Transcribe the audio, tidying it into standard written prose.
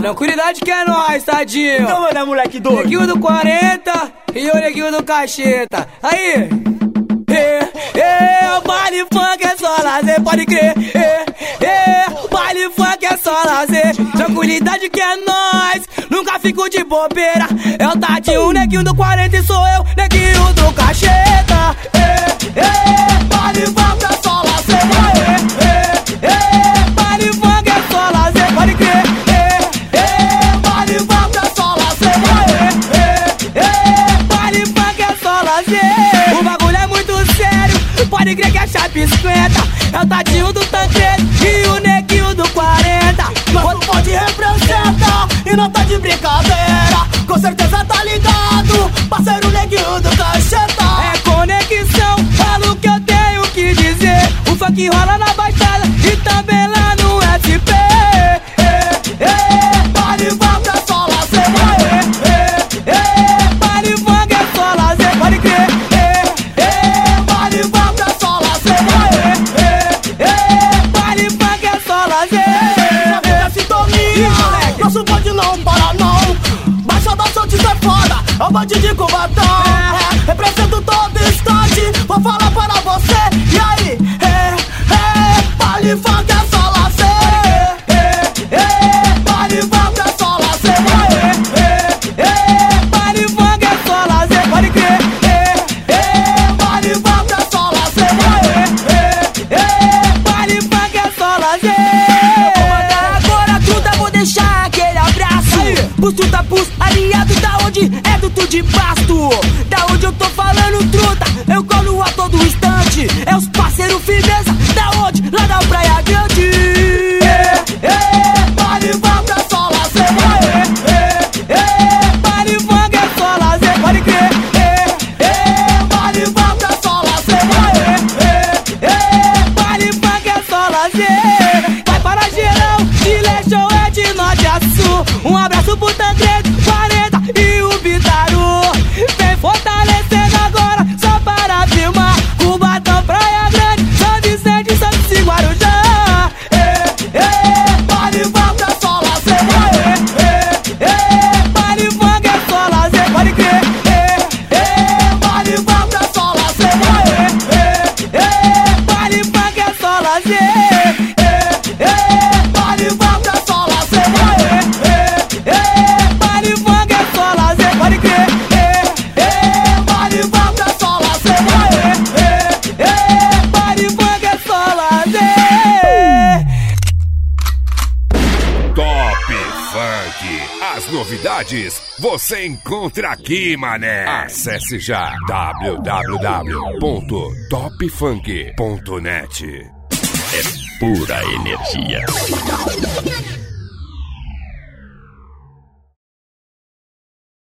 Tranquilidade que é nóis, tadinho. Então manda, moleque doido. Neguinho do 40 e o neguinho do cacheta. Aí, o baile funk é só lazer, pode crer. O baile funk é só lazer. Tranquilidade que é nóis, nunca fico de bobeira. É o tadinho, o neguinho do 40 e sou eu, neguinho do cacheta. Baile funk é só lazer. Baile funk é só lazer, pode crer. Baile funk é só lazer. Baile funk é só lazer. O bagulho é muito sério, pode crer que é chave 50. É o tadinho do Tancredo e o neguinho do 40. Nosso bonde representa e não tá de brincadeira. Com certeza tá ligado, parceiro neguinho do cacheta. É conexão, falo o que eu tenho que dizer. O funk rola na baixada e também lá no SP. Baile funk é só lazer. Baile funk é só lazer, pode crer. Baile funk é só lazer. Baile funk é só lazer. Na sintonia, nosso bonde não para não. Baixada Santos é foda, é o bonde de Cubatão. Represento todo instante, vou falar para você. E aí, baile funk é só lazer. Baile funk é só lazer. Baile funk é só lazer, pode crer. Baile funk é só lazer. Baile funk é só lazer. Agora truta, vou deixar aquele abraço. Pros truta, pros aliados da onde é do tu de pasto. Da onde eu tô falando, truta, eu colo a todo instante. É os parceiros firmeza, da onde? Lá da Praia Grande. Baile funk é só lazer. Baile funk é só lazer, pode crer. Baile funk é só lazer. Baile funk é só lazer. Vai para geral, de leste ou é de norte a sul. Um abraço pro Tancredo, 40 e o Bitaru. Vem fortalecendo agora, só para filmar. Cubatão, Praia Grande, São Vicente, Santos e Guarujá. Baile funk é só lazer. Baile funk é só lazer, pode crer. Baile funk é só lazer. Baile funk é só lazer. Baile funk é só lazer. Baile funk é só lazer, pode crer. Baile funk é só lazer. Baile funk é só lazer. Top Funk. As novidades você encontra aqui, mané. Acesse já www.topfunk.net. Pura energia.